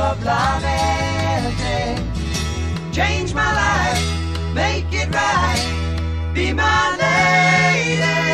of love and day. Change my life, make it right, be my lady.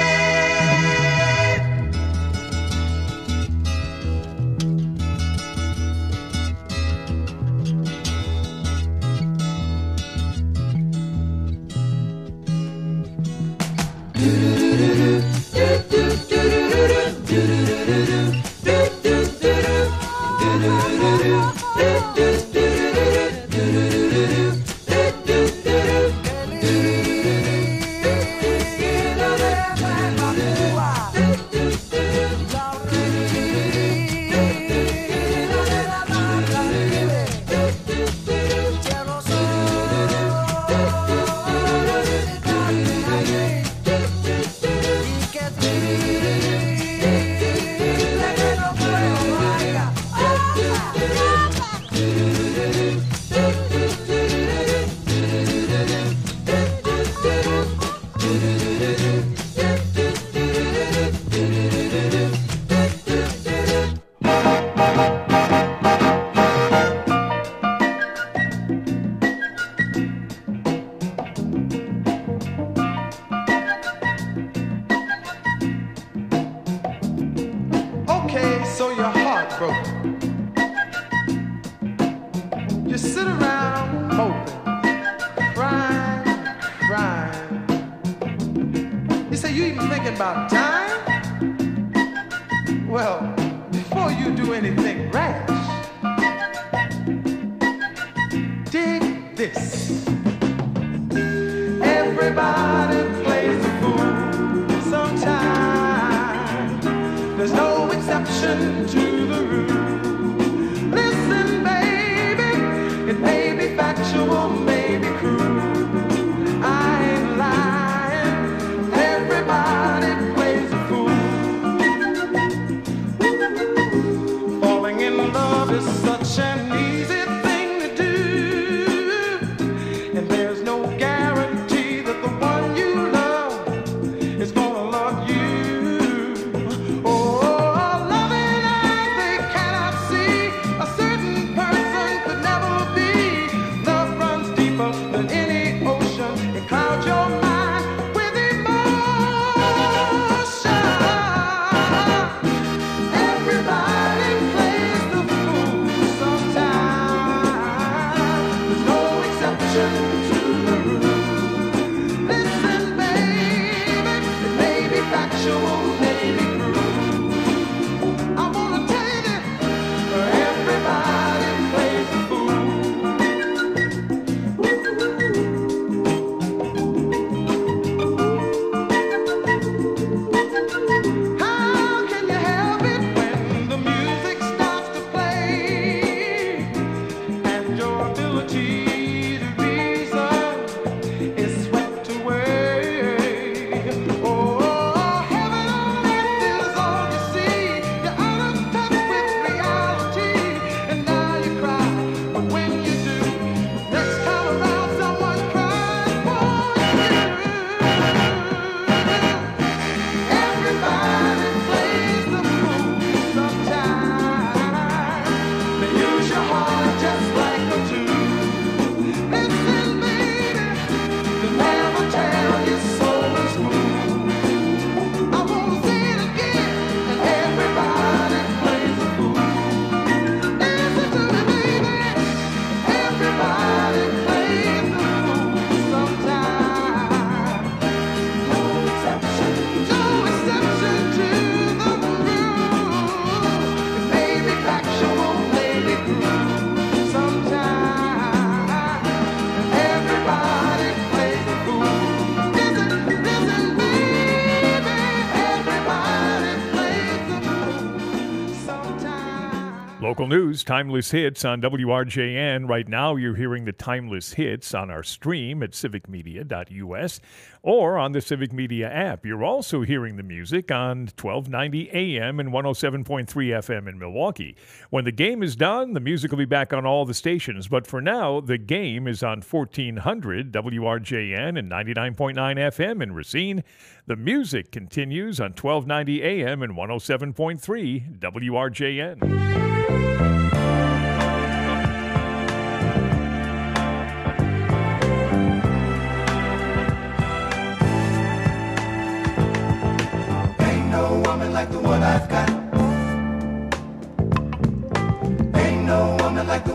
Local news, Timeless Hits on WRJN. Right now, you're hearing the Timeless Hits on our stream at civicmedia.us or on the Civic Media app. You're also hearing the music on 1290 AM and 107.3 FM in Milwaukee. When the game is done, the music will be back on all the stations. But for now, the game is on 1400 WRJN and 99.9 FM in Racine. The music continues on 1290 AM and 107.3 WRJN.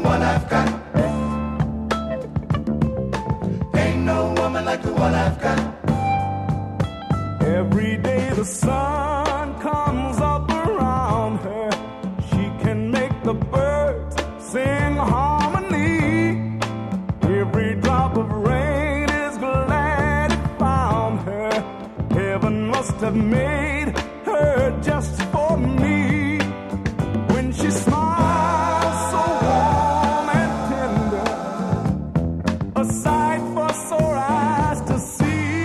one I've got. Ain't no woman like the one I've got. Every day the sun comes up around her. She can make the birds sing harmony. Every drop of rain is glad it found her. Heaven must have made her just for me. When she smiles so warm and tender, a sight for sore eyes to see.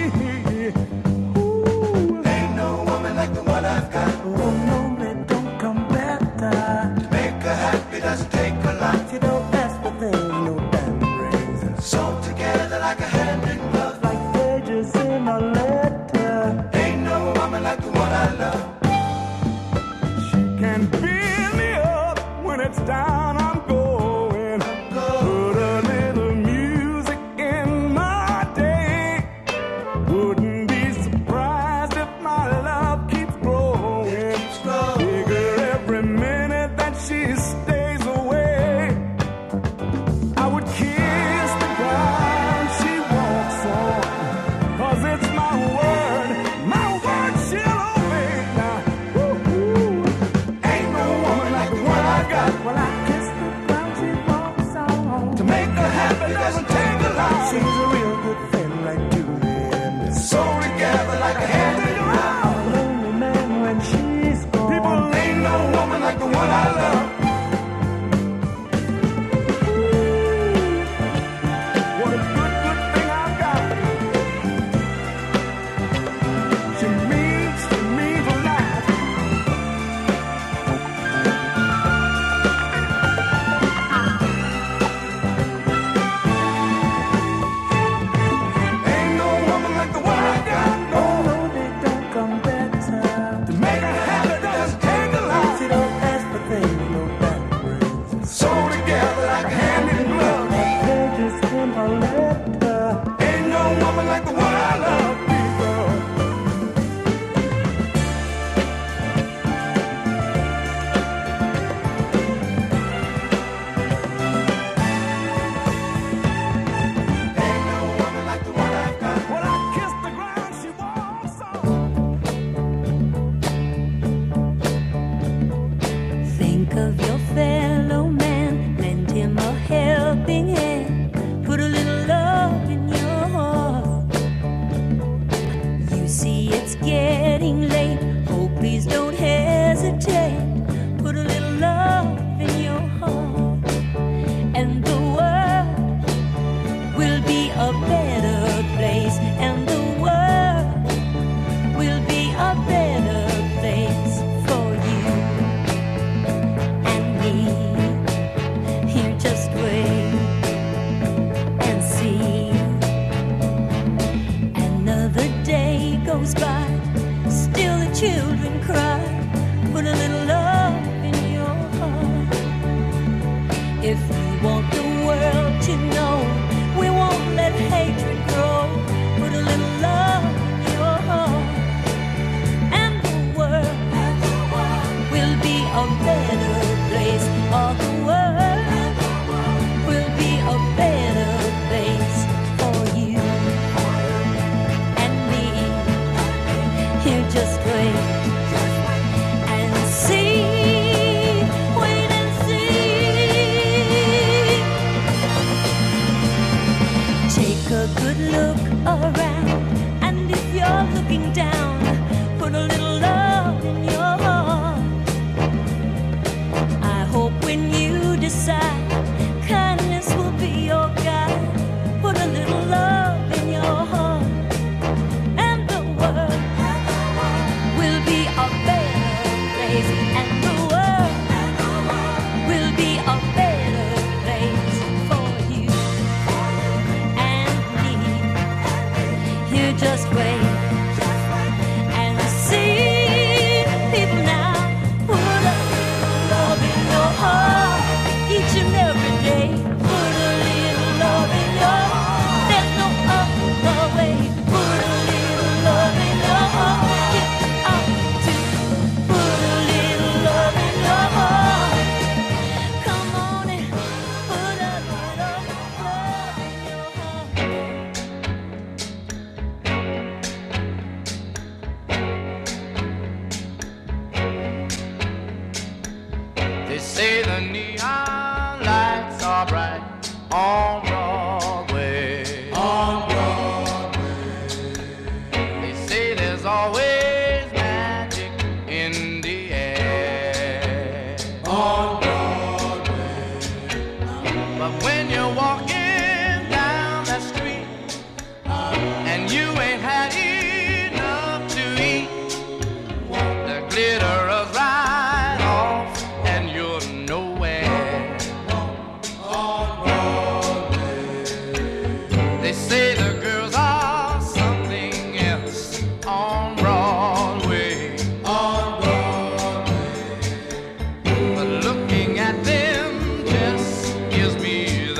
Ain't no woman like the one I've got. Oh no, it don't come better. To make her happy doesn't take a lot. You don't ask for things, no diamond rings. Sewn together like a hand in glove. Like pages in a letter. Ain't no woman like the one I love. She can fill me up when it's down. I'm going. Put a little music in my day. Wouldn't be surprised if my love keeps growing. Bigger every minute that she stays away. I would kiss the ground she walks on. 'Cause it's my word she'll obey now. Ain't no woman like the one I got. Well, I kiss the ground she walks on. To make her happy doesn't take a lot. She's a real good friend like Julian. Sewn together like a hand in glove. A lonely man when she's gone. People, ain't no woman like the one I love. What a good thing I've got. She means to me a lot. Ain't no woman like the one I got. No, No, they don't come better. to make her happy doesn't take a lot. She don't ask for things, no diamond rings. Sewn together like a hand in glove. Pages in a letter. Ain't no woman like the one I love. People. Ain't no woman like the one I've got. Well, I kiss the ground she walks on. Think of your fellow man, lend him a helping hand, put a little love in your heart. You see it's getting late, oh please don't hesitate, put a little love in your heart, and the world will be a better place, and the world will be a better place for you and me. Here, just wait and see. Another day goes by, still the children cry. Put a little love in your heart. If you want the world to know, we won't let hatred grow. Put a little love in your heart, and the world will be a better place. All the world will be a better place for you and me. Here, just wait and see. Wait and see. neon lights are bright on Broadway. On Broadway. They say there's always magic in the air. On Broadway. But when you're walking down the street and you ain't had enough to eat, the glitter is right off and you're nowhere. On Broadway. They say the girls are something else on Broadway. On Broadway. But looking at them just gives me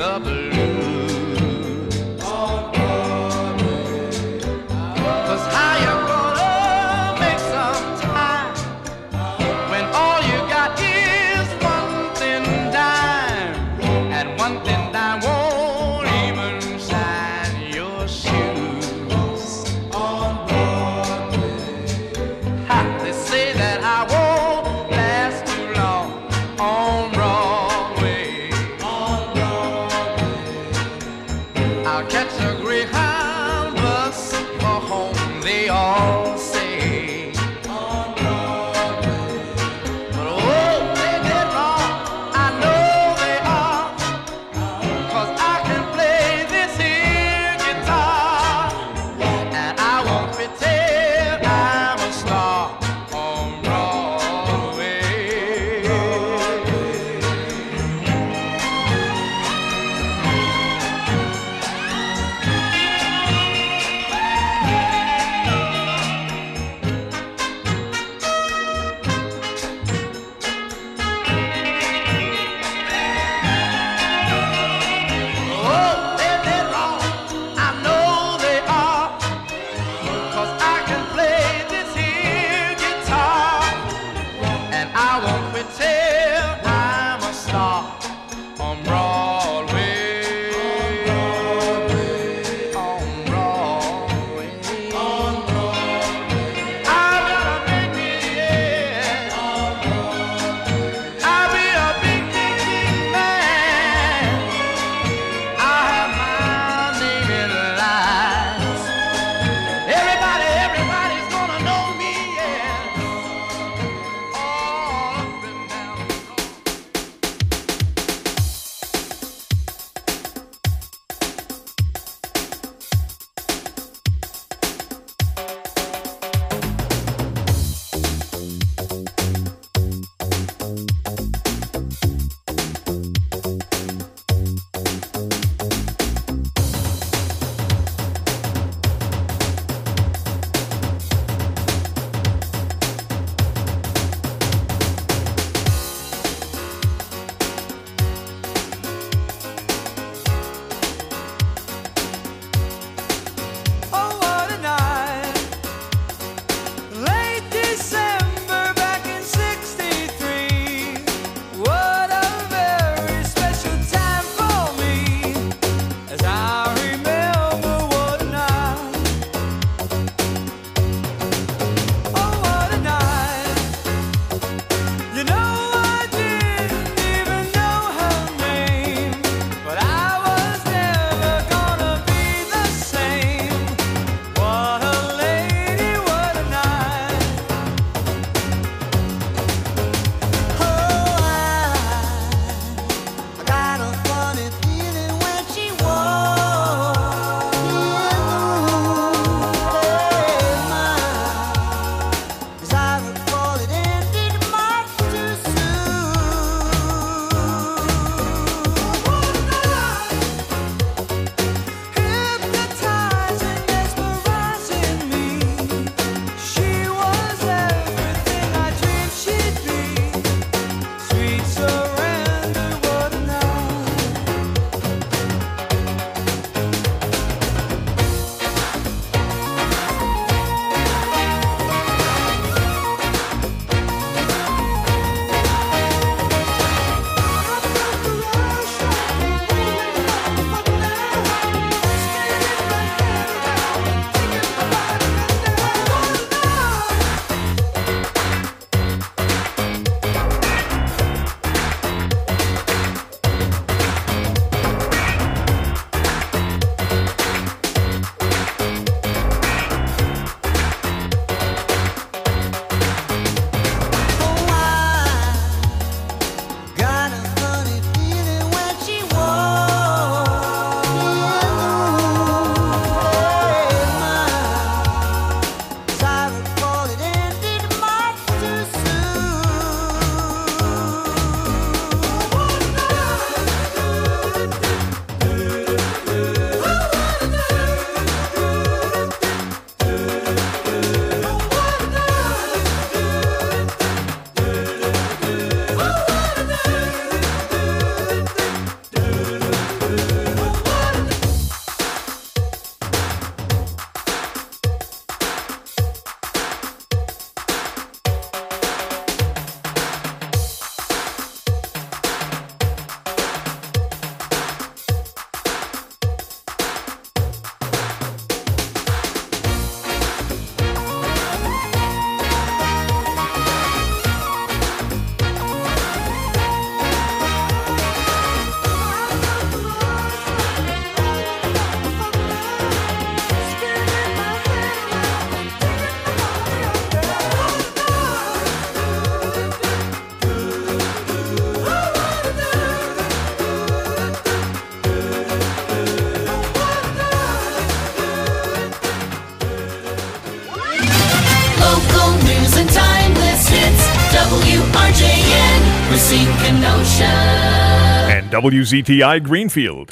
a sinking ocean. And WZTI Greenfield.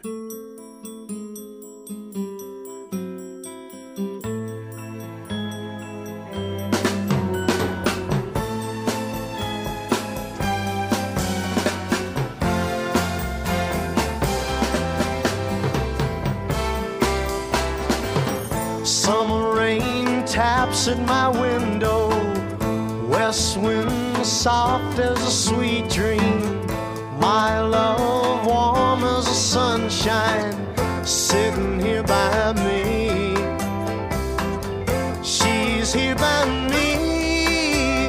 Summer rain taps at my window, west wind soft as a sweet dream. My love warm as the sunshine, sitting here by me. She's here by me.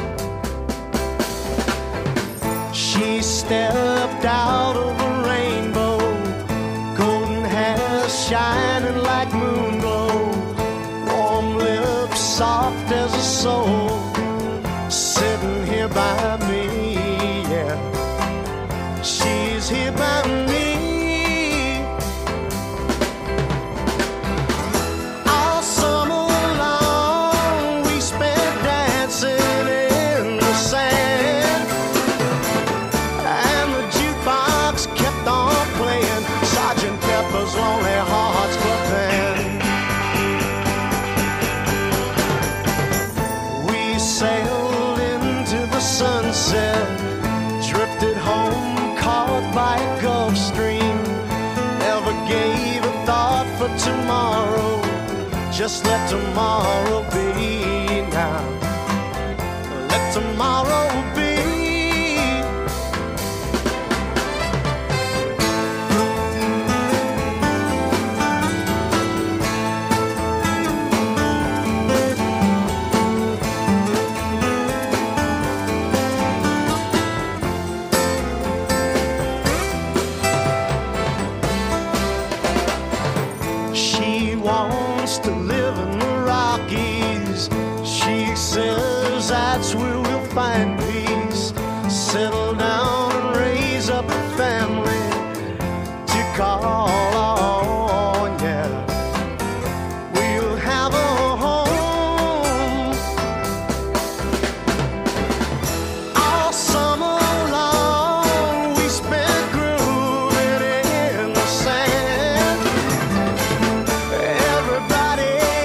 She stepped out of a rainbow, golden hair shining like moon glow, warm lips soft as a soul, sitting here by me, yeah. She's here by me. All summer long we spent dancing in the sand, and the jukebox kept on playing Sgt. Pepper's Lonely Hearts Club Band. We sailed into the sunset, drifted home caught by a Gulf Stream. Never gave a thought for tomorrow, just let tomorrow be now. Let tomorrow be. She wants to live in the Rockies. She says that's where we'll find peace. Settle down and raise up a family to call on, yeah. We'll have a home. All summer long we spent grooving in the sand. Everybody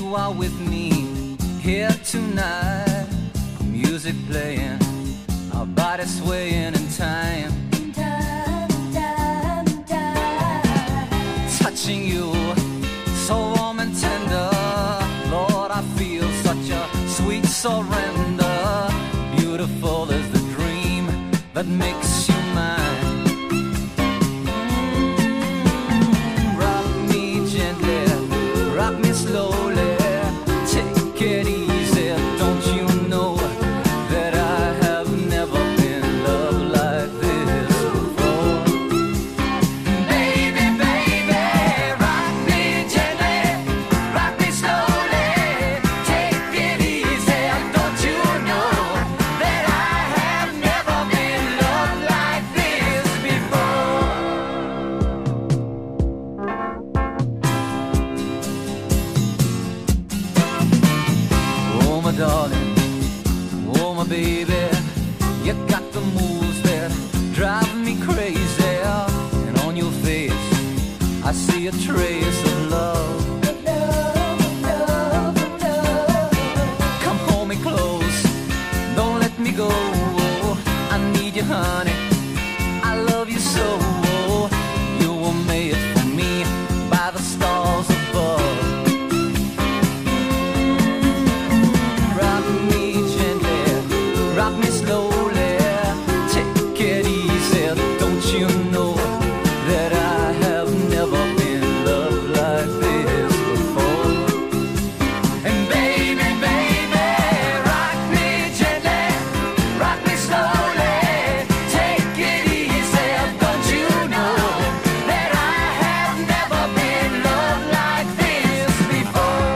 you are with me here tonight. Music playing, our bodies swaying in time. Touching you, so warm and tender. Lord, I feel such a sweet surrender. Beautiful is the dream that makes you mine. Rock me gently, rock me slowly. Take it easy, don't you know that I have never been loved like this before? Baby, baby, rock me gently, rock me slowly. Take it easy, don't you know that I have never been loved like this before? Oh, my darling, oh, my baby, you got the moves that drive me crazy. And on your face, I see a trace of love. Come hold me close, don't let me go. I need you, honey, I love you so. You were made for me by the stars above. Rock me gently, rock me slowly. Take it easy, don't you know that I have never been loved like this before? And baby, baby, rock me gently, rock me slowly. Take it easy, don't you know that I have never been loved like this before?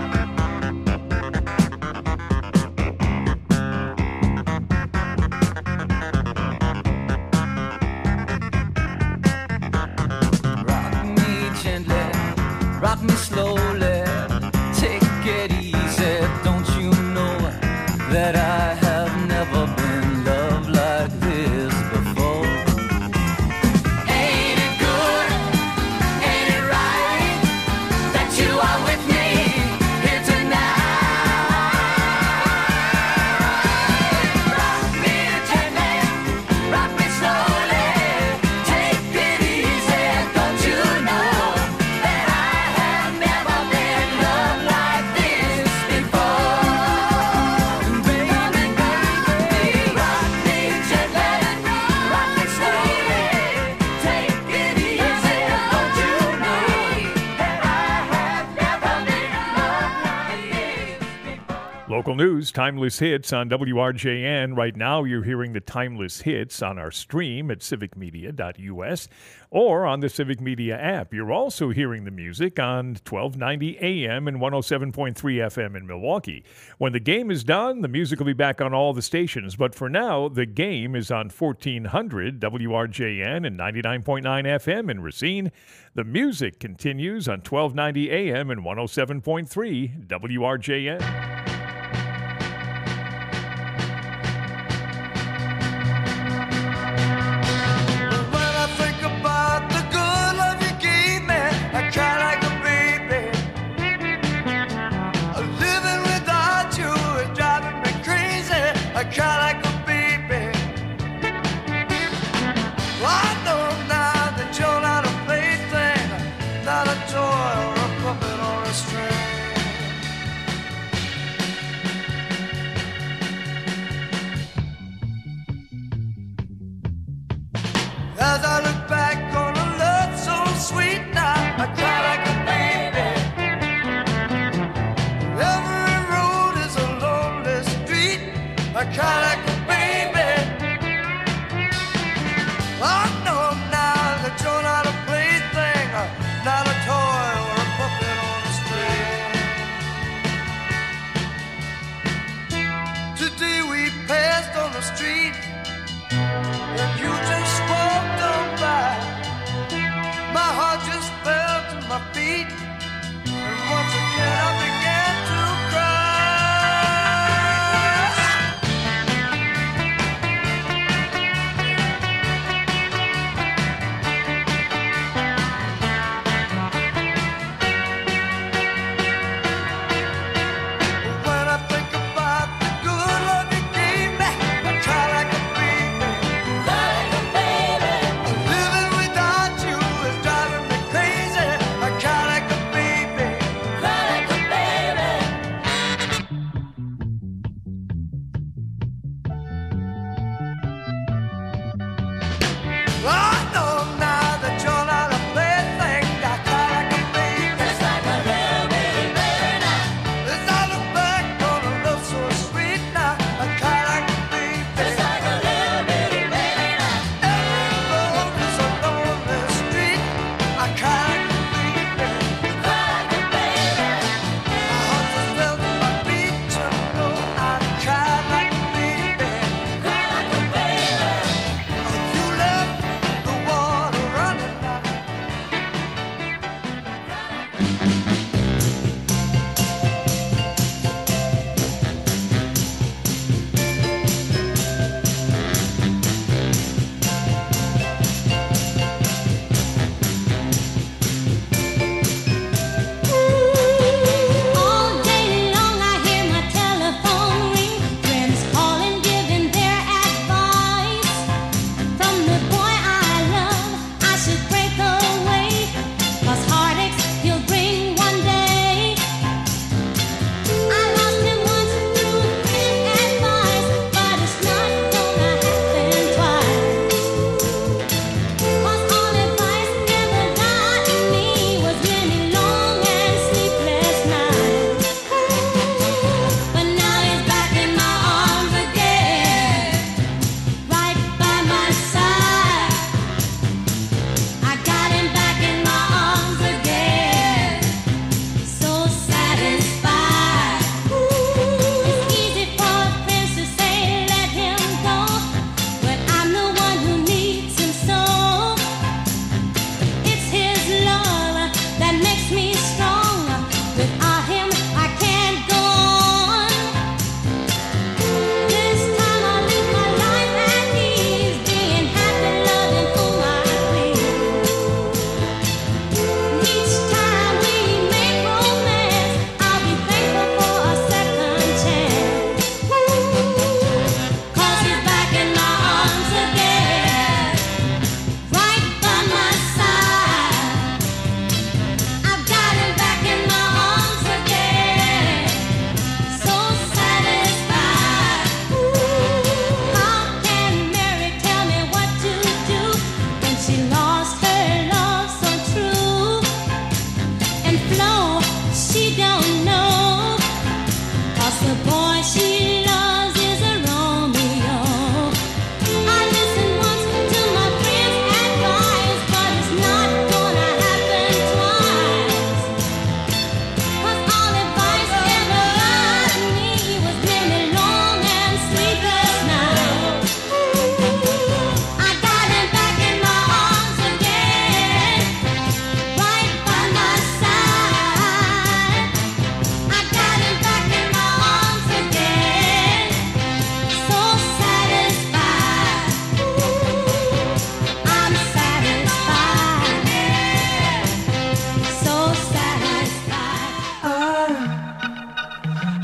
Rock me gently, rock me slowly. Take it easy, don't you know that I have never been loved like this before? Ain't it good? Ain't it right that you are with me here tonight? Rock me gently, rock me slowly. Take it easy, don't you know that I have never been loved like this before? Baby, baby, rock me gently, rock me slowly. Take it easy, don't you know that I have never been loved like this before? Local news, timeless hits on WRJN. Right now, you're hearing the timeless hits on our stream at civicmedia.us or on the Civic Media app. You're also hearing the music on 1290 AM and 107.3 FM in Milwaukee. When the game is done, the music will be back on all the stations. But for now, the game is on 1400 WRJN and 99.9 FM in Racine. The music continues on 1290 AM and 107.3 WRJN. When I think about the good love you gave me, I cry like a baby. Living without you is driving me crazy. I cry like a baby. I know now that you're not a plaything, not a toy or a puppet or a string.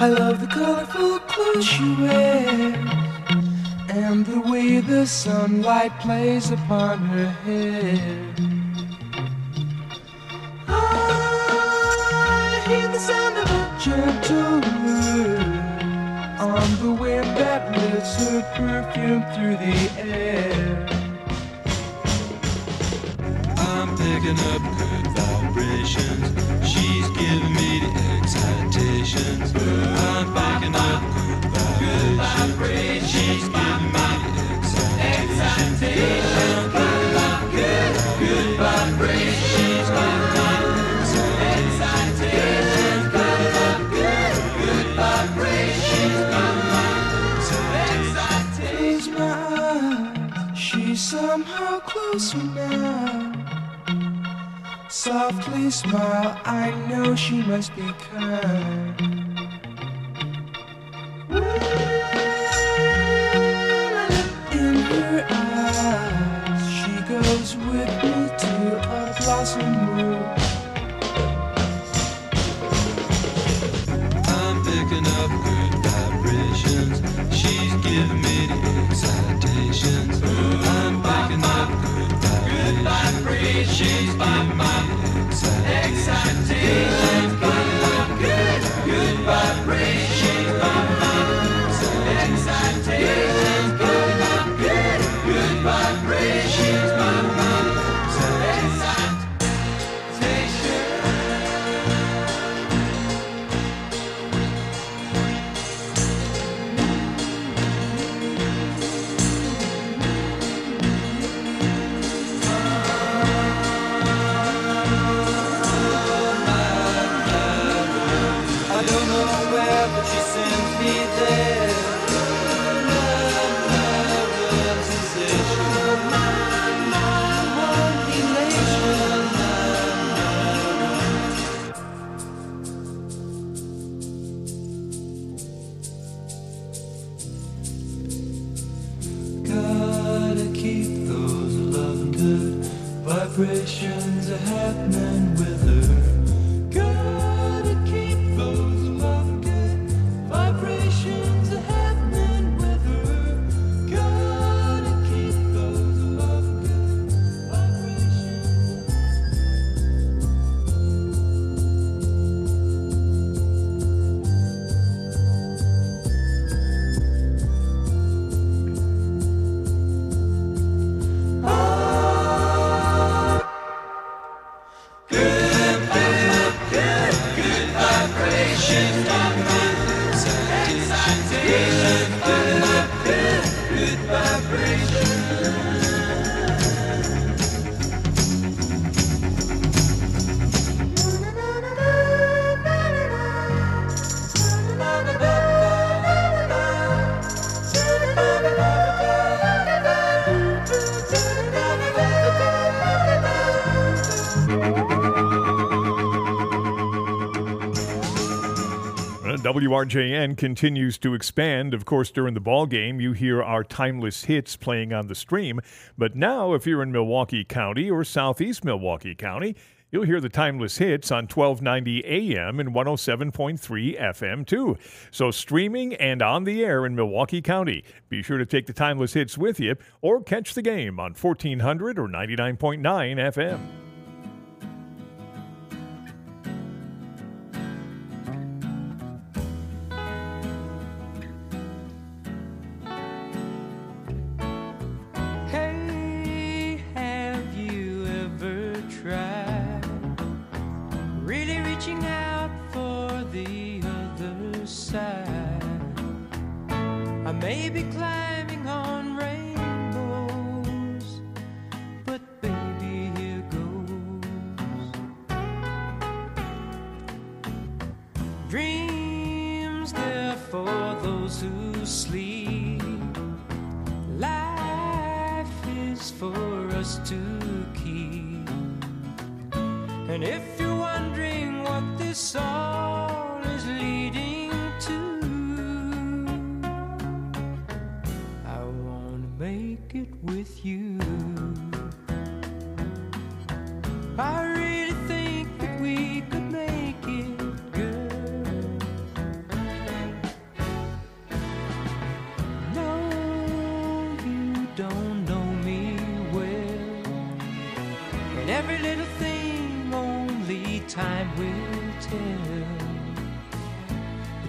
I love the colorful clothes she wears and the way the sunlight plays upon her hair. I hear the sound of a gentle word on the wind that lifts her perfume through the air. I'm picking up good vibrations. She's giving me the excitations. I'm picking up good vibrations. She's giving me the excitations. Good vibrations. She's giving me the excitations. Good vibrations. She's giving me the excitations. Close my eyes, she's somehow closer now. Softly smile, I know she must be kind. In her eyes, she goes with me to a blossom room. I'm picking up good vibrations. She's giving me the excitations. I'm picking up good vibrations. She's giving me the excitations. Good vibrations. She's giving me the excitations. Good vibrations. She's giving me the excitations. I don't know where, but she sends me there. Love, sensation. Gotta keep those loving good vibrations are happening with her. Gotta keep those loving good vibrations are happening with her. Gotta keep those loving good vibrations. WRJN continues to expand. Of course, during the ball game, you hear our timeless hits playing on the stream. But now, if you're in Milwaukee County or southeast Milwaukee County, you'll hear the timeless hits on 1290 AM and 107.3 FM, too. So streaming and on the air in Milwaukee County. Be sure to take the timeless hits with you or catch the game on 1400 or 99.9 FM. Hey, have you ever tried really reaching out for the other side? I may be climbing on rainbows, but baby, here goes. Dreams, they're for those who sleep. Life is for us to keep. And if you're wondering what this all is leading to, I wanna make it with you. I really think that we could make it, girl.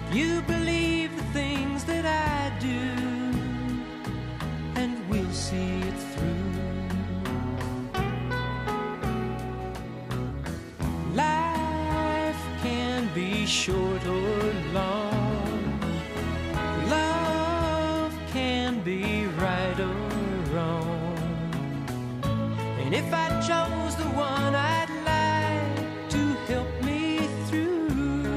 you believe the things that I do, and we'll see it through. Life can be short or long. Love can be right or wrong. And if I chose the one I'd like to help me through,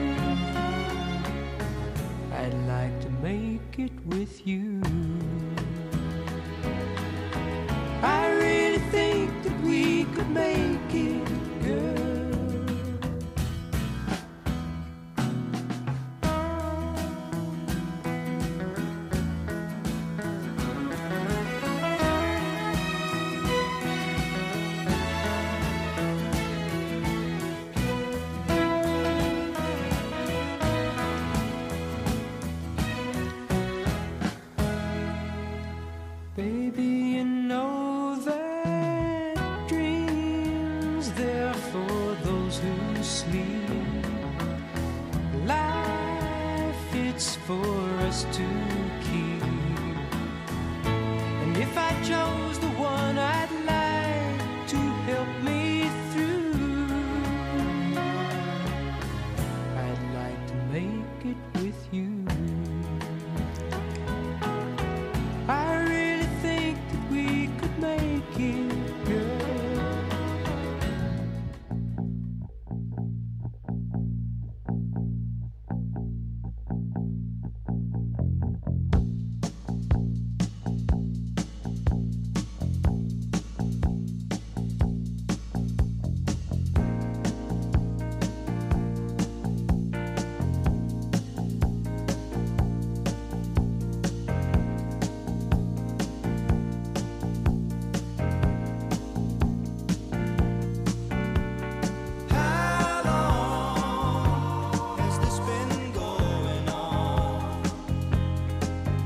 I'd like to make it with you. I really think that we could make it, girl. Baby, you know that dreams they're for those who sleep. Life, it's for us to keep. And if I chose the one I'd like to help me through, I'd like to make it with you. I really think that we could make it, girl. How long has this been going on?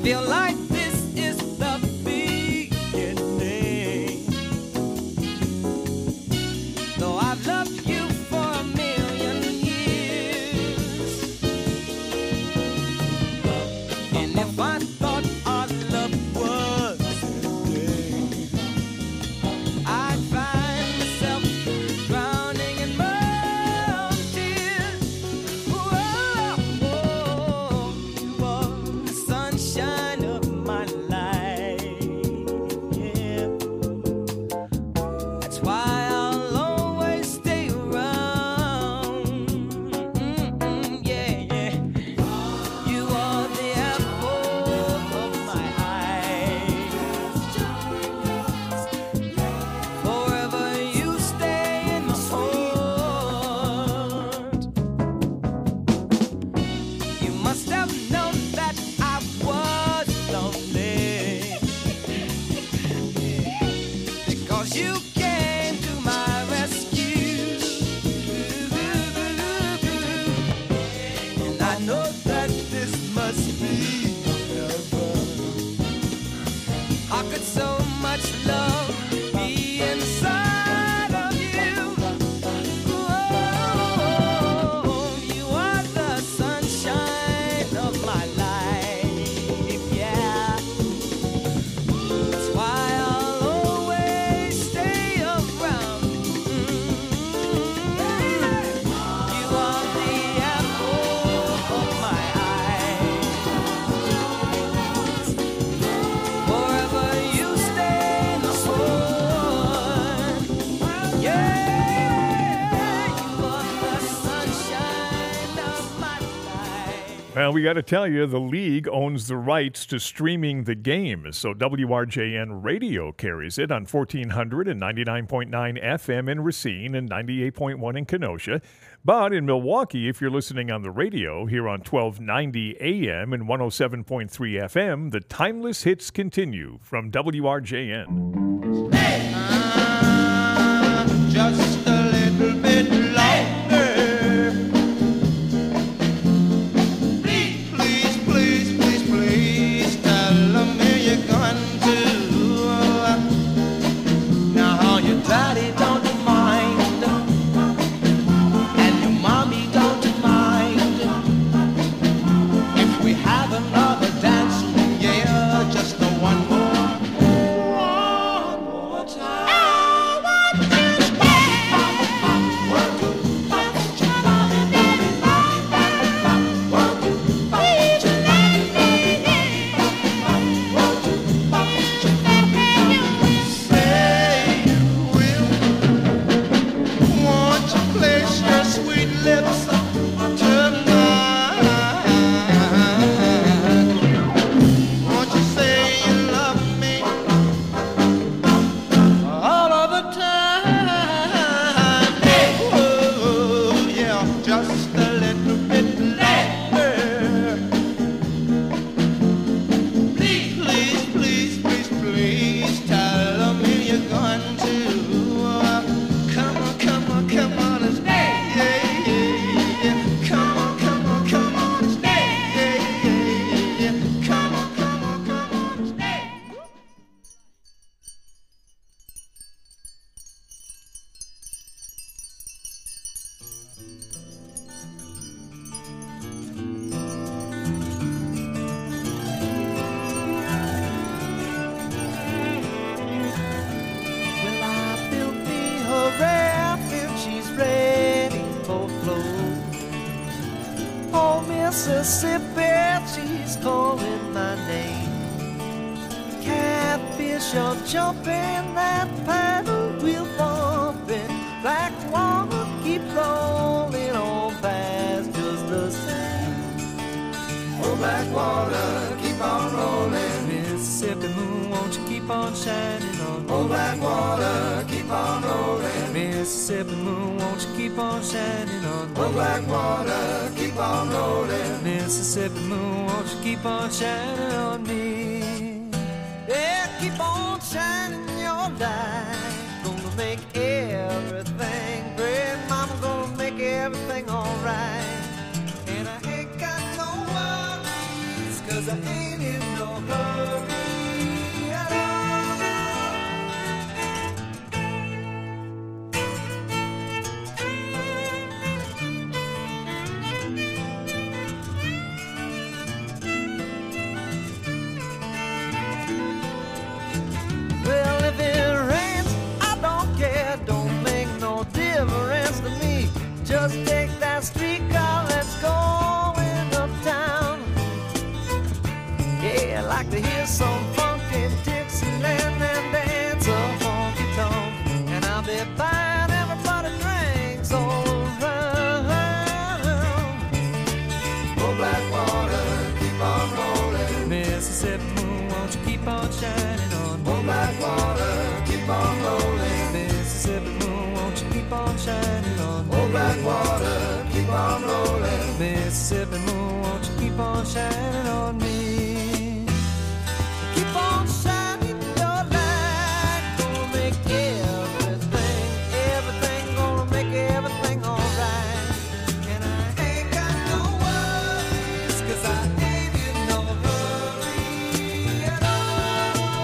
Feel like this is the beginning. Though I've loved you for a million years, and if I thought our love was ending, I'd find myself drowning in my tears. Whoa, you are the sunshine of my life. Yeah. That's why I'll always stay around. Yeah, yeah. You are the apple of my eye. Forever you stay in my heart. You must have known that I was lonely, because you came to my rescue. And I know that this must be heaven. How could so much love be inside of you? Oh, you are the sunshine of my life, yeah. That's why I'll always stay around. You are the apple of my eye. Forever you stay in the heart. Yeah, you are the sunshine of my life. Well, we got to tell you, the league owns the rights to streaming the game, so WRJN Radio carries it on 1400 and 99.9 FM in Racine and 98.1 in Kenosha. But in Milwaukee, if you're listening on the radio here on 1290 AM and 107.3 FM, the timeless hits continue from WRJN. Just a little bit longer. Please, please, please, please, please tell me you're going to. Now your daddy don't mind, and your mommy don't mind, if we have another dance, yeah, just the one more time. Mississippi, she's calling my name. Catfish are jumping, that paddle wheel bumping. Black water keep rolling on past just the same. Oh, black water keep on rolling. Mississippi moon, won't you keep on shining on me? Oh, black water keep on rolling. Mississippi moon, won't you keep on shining on me? Oh, black water keep on rolling. Mississippi moon, won't you keep on shining on me? Yeah, keep on shining your light. Gonna make everything great. Mama gonna make everything alright. And I ain't got no worries, 'cause I ain't in no like to hear some funky Dixieland and dance a funky tonk. And I'll be buying everybody drinks all around. Oh, Blackwater, keep on rolling. Mississippi moon, won't you keep on shining on me? Oh, Blackwater, keep on rolling. Mississippi moon, won't you keep on shining on me? Oh, Blackwater, keep on rolling. Mississippi moon, won't you keep on shining on me? Keep on shining your light, gonna make everything, gonna make everything alright. And I ain't got no worries, 'cause I ain't in no hurry at all.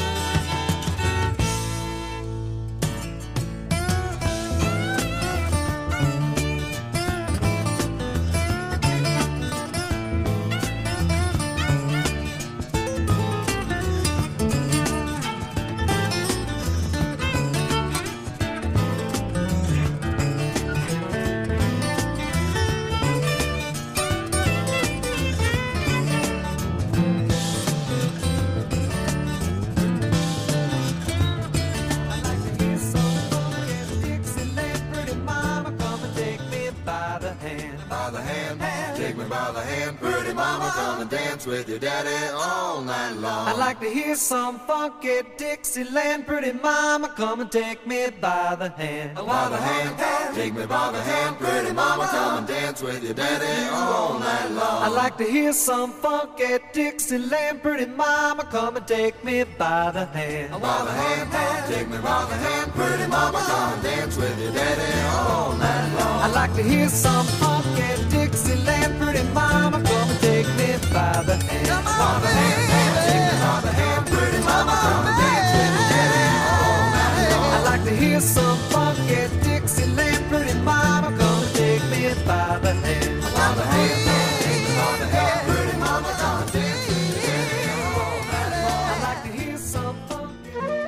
With your daddy all night long. I'd like to hear some funky Dixieland. Pretty mama, come and take me by the hand. By the hand, take me by the hand. Pretty mama, come and dance with your daddy all night long. I'd like to hear some funky Dixieland. Pretty mama, come and take me by the hand. By the hand, take me by the hand. Pretty mama, come and dance with your daddy all night long. I'd like to hear some funky Dixieland. Pretty mama, come and take me by the hand. By the hand, take me by the hand. Pretty mama, come and dance with your daddy all night long. I'd like to hear some funky Dixieland. Pretty mama, come and take me by the hand. By the hand, take me by the hand. Pretty mama, come and dance with your daddy all night long. I'd like to hear some funky.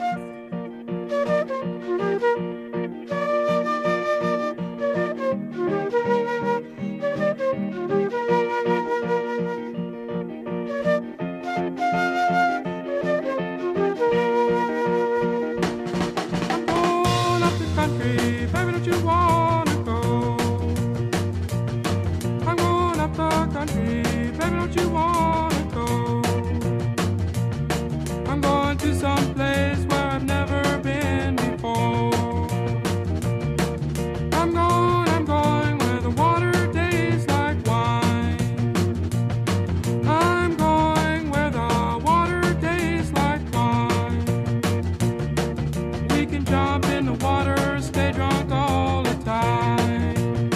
Someplace where I've never been before. I'm going where the water tastes like wine. I'm going where the water tastes like wine. We can jump in the water, stay drunk all the time.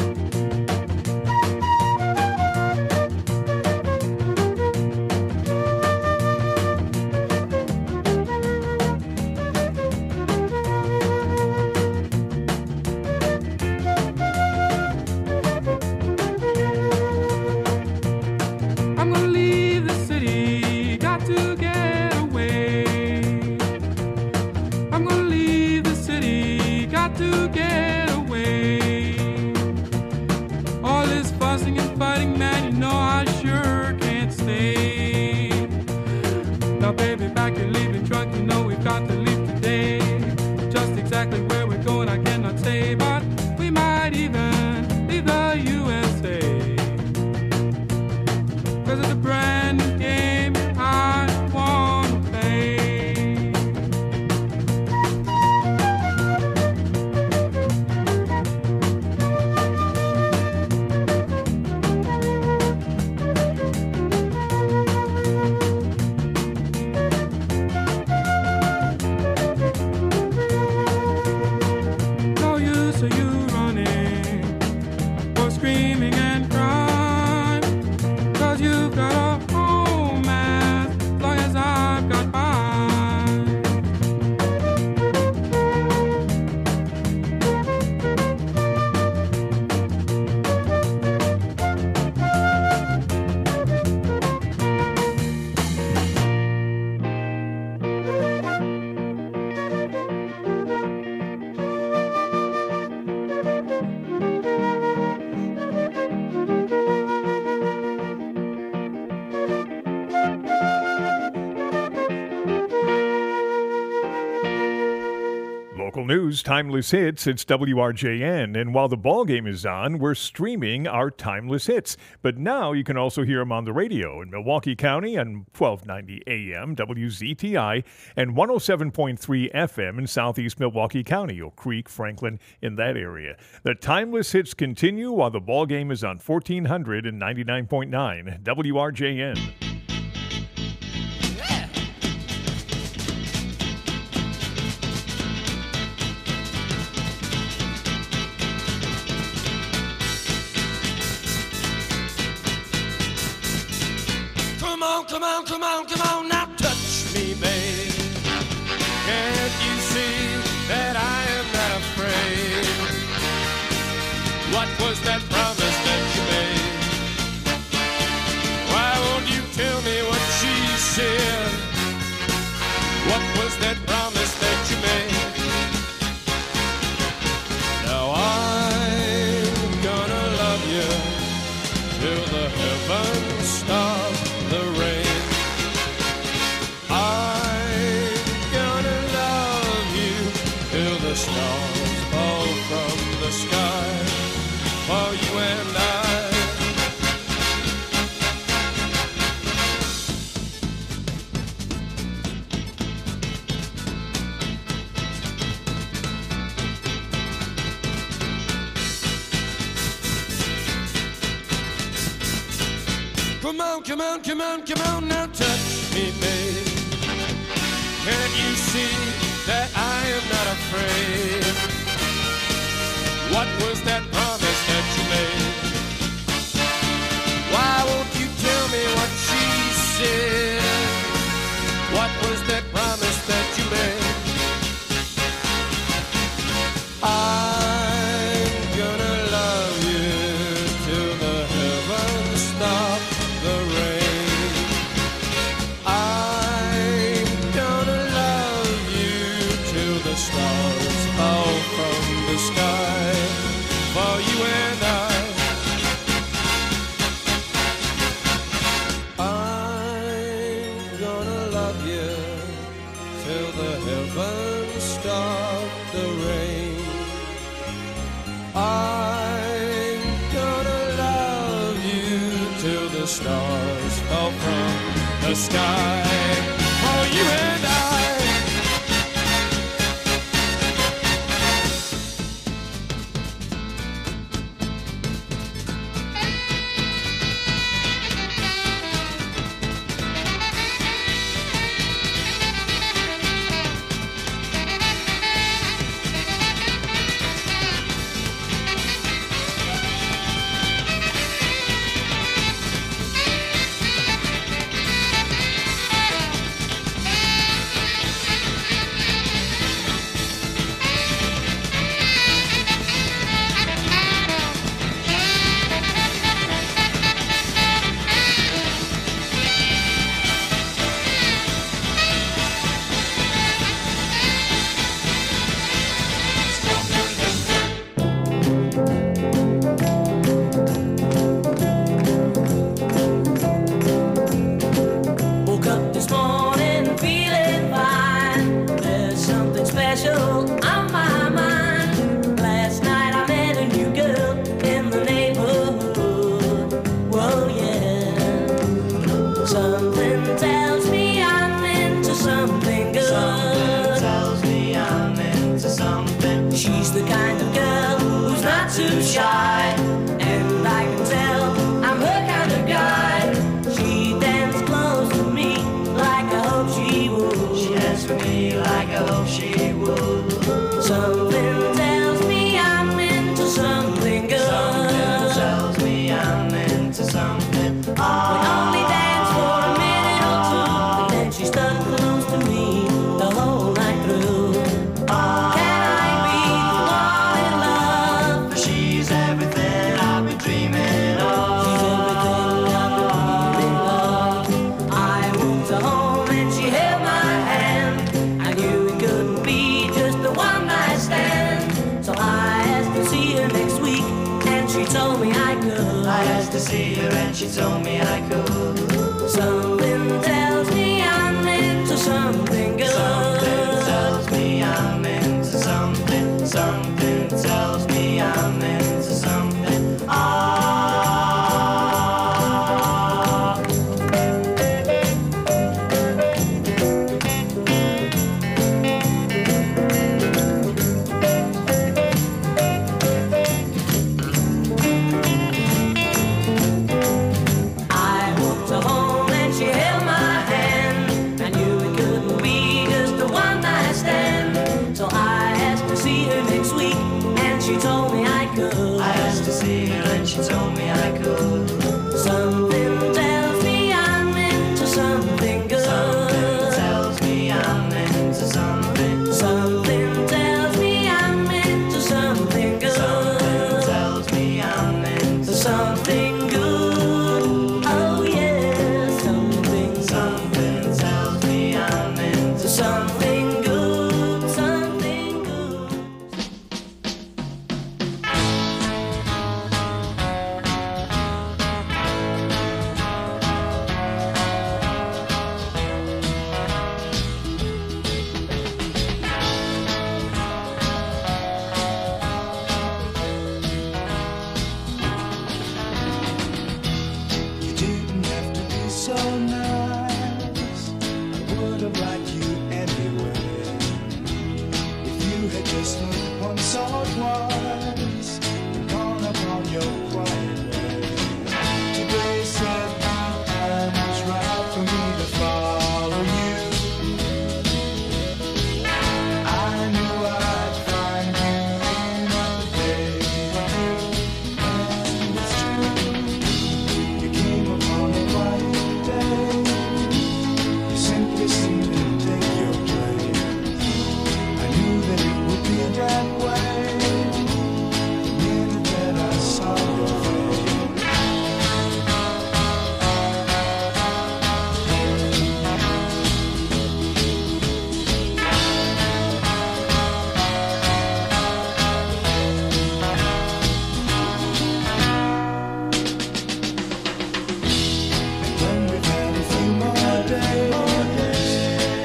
To get away. All this fussing and fighting, man, you know I sure can't stay. Now baby, back you're leaving drunk, you know we've got to leave today. Just exactly where we're going I cannot say, but we might even leave the USA. 'Cause it's a brand new game I wanna play. Screaming and crying, 'cause you've got all news, timeless hits, it's WRJN. And while the ball game is on, we're streaming our timeless hits. But now you can also hear them on the radio in Milwaukee County on 1290 AM, WZTI, and 107.3 FM in southeast Milwaukee County, Oak Creek, Franklin, in that area. The timeless hits continue while the ball game is on 1499.9 WRJN. Come on, now touch me, babe. Can't you see that I am not afraid? What was that promise that you made? Why won't you tell me what she said? What was that promise that you made? Now I'm gonna love you till the heavens stop the rain. The stars fall from the sky for you and I. Come on, now touch me, babe. Can't you see that I am not afraid? What was that promise that you made? Why won't you tell me what she said? What was that promise that you made? I'm gonna love you till the heavens stop the rain. The stars fall from the sky for you and I. I'm gonna love you till the heavens stop the rain. I'm gonna love you till the stars fall from the sky for you and I. See her and she told me I could. Something tells me I'm into something good. Something tells me I'm into something told me